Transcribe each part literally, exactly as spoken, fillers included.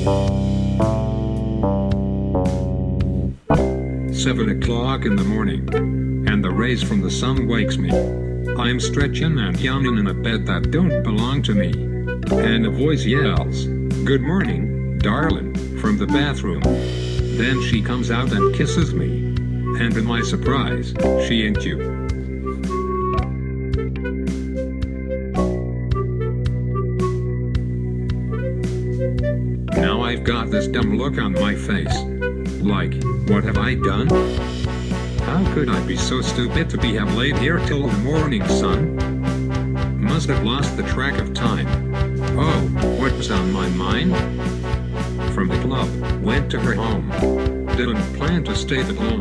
Seven o'clock in the morning, and the rays from the sun wakes me. I'm stretching and yawning in a bed that don't belong to me. And a voice yells, "Good morning, darling," from the bathroom. Then she comes out and kisses me. And to my surprise, she ain't you. Now I've got this dumb look on my face. Like, what have I done? How could I be so stupid to be have laid here till the morning sun? Must have lost the track of time. Oh, what's on my mind? From the club, went to her home. Didn't plan to stay that long.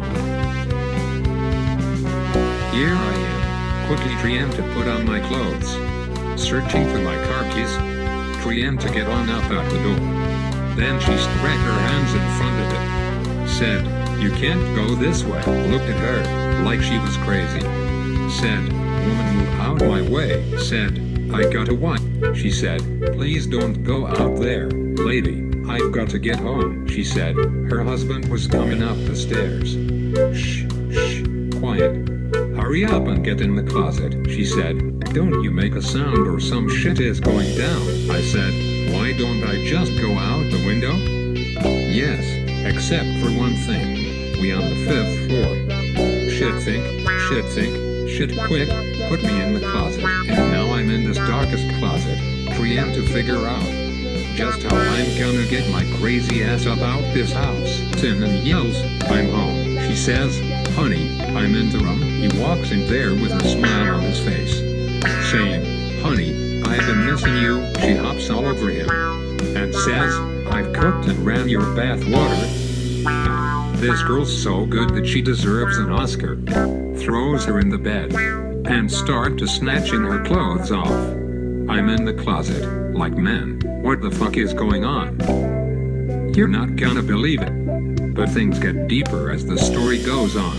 Here I am, quickly trying to put on my clothes. Searching for my car keys. Trying to get on up out the door. Then she spread her hands in front of it. Said, "You can't go this way." Looked at her, like she was crazy. Said, "Woman, move out my way." Said, "I gotta what?" She said, "Please don't go out there, lady. I've got to get home." She said, her husband was coming up the stairs. "Shh, shh, quiet. Hurry up and get in the closet," she said. "Don't you make a sound or some shit is going down." I said, "Why don't I just go out the window?" "Yes, except for one thing. We on the fifth floor." Shit think, shit think, shit quick, put me in the closet. And now I'm in this darkest closet, trying to figure out just how I'm gonna get my crazy ass up out this house. Tin yells, "I'm home." She says, "Honey, I'm in the room." He walks in there with a smile on his face, saying, "Honey, I've been missing you." She hops all over him and says, "I've cooked and ran your bath water." This girl's so good that she deserves an Oscar. Throws her in the bed and start to snatching her clothes off. I'm in the closet, like, man, what the fuck is going on? You're not gonna believe it. But things get deeper as the story goes on.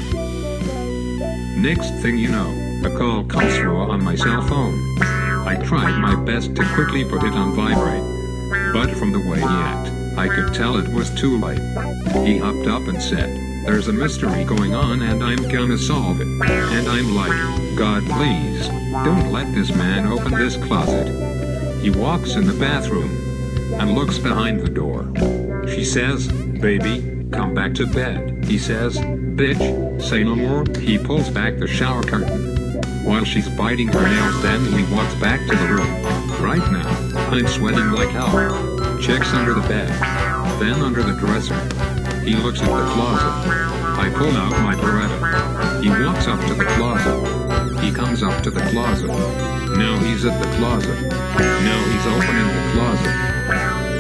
Next thing you know, a call comes through on my cell phone. I tried my best to quickly put it on vibrate. But from the way he acted, I could tell it was too late. He hopped up and said, "There's a mystery going on and I'm gonna solve it." And I'm like, "God, please, don't let this man open this closet." He walks in the bathroom and looks behind the door. She says, "Baby, come back to bed." He says, "Bitch, say no more." He pulls back the shower curtain while she's biting her nails. Then he walks back to the room. Right now, I'm sweating like hell. Checks under the bed, then under the dresser. He looks at the closet. I pull out my Beretta. He walks up to the closet. He comes up to the closet. Now he's at the closet. Now he's opening the closet.